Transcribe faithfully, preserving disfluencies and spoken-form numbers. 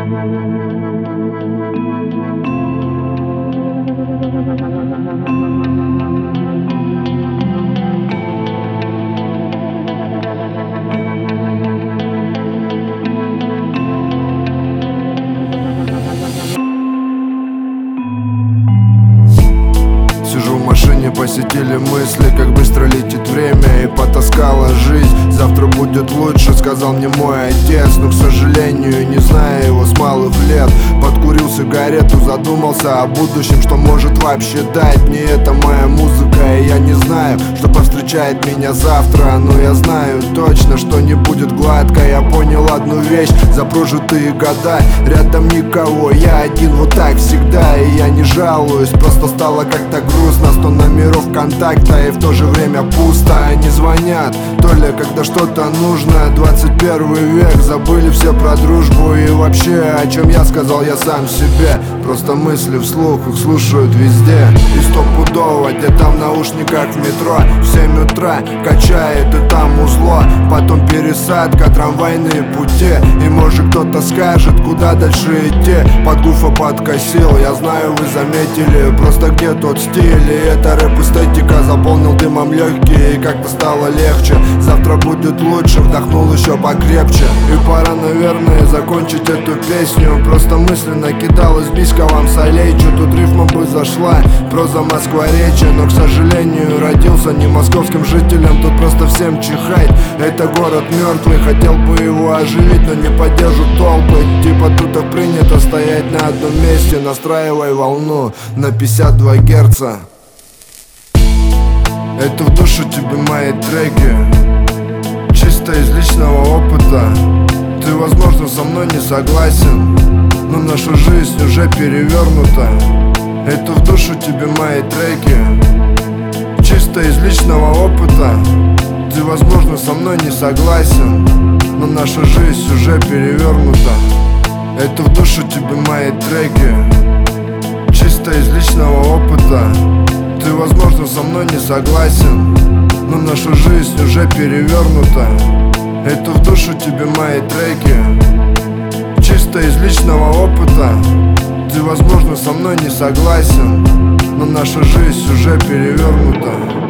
Сижу в машине, посетили мысли, как быстро летит время, и потаскала жизнь. Завтра будет лучше, сказал мне мой отец, но, к сожалению, не знаю его с малых лет. Подкурил сигарету, задумался о будущем, что может вообще дать мне эта моя музыка. И я не знаю, что повстречает меня завтра, но я знаю точно, что не будет гладко. Я понял одну вещь: за прожитые года рядом никого, я один вот так всегда. И я не жалуюсь, просто стало как-то грустно. Сто номеров контакта и в то же время пусто. Они звонят, то ли когда что-то нужно. Двадцать первый век, забыли все про дружбу. И вообще, о чем я сказал я сам себе. Просто мысли вслух, их слушают везде. И стопудово, где-то в наушниках в метро в семь утра качает и там узло. Потом пересадка, трамвайные пути. И может кто-то скажет, куда дальше идти. Под гуфа подкосил, я знаю, вы заметили. Просто где тот стиль? И эта рэп-эстетика заполнил дымом легкие, и как-то стало легче. Завтра будет лучше, вдохнул еще покрепче. И пора, наверное, закончить эту песню. Просто мысленно кидалась близко вам солейчу. Тут рифма бы зашла, проза москворечья. Но, к сожалению, родился не московским жителем. Тут просто всем чихать, это город мертвый. Хотел бы его оживить, но не поддержу толпы. Типа тут так принято стоять на одном месте. Настраивай волну на пятьдесят два герца. Это в душу тебе мои треки, чисто из личного опыта. Ты, возможно, со мной не согласен, но наша жизнь уже перевернута. Это в душу тебе мои треки, чисто из личного опыта. Ты, возможно, со мной не согласен, но наша жизнь уже перевернута. Это в душу тебе мои треки, чисто из личного опыта. Ты, возможно, со мной не согласен, но наша жизнь уже перевернута. Это в душу тебе мои треки, чисто из личного опыта. Ты, возможно, со мной не согласен, но наша жизнь уже перевернута.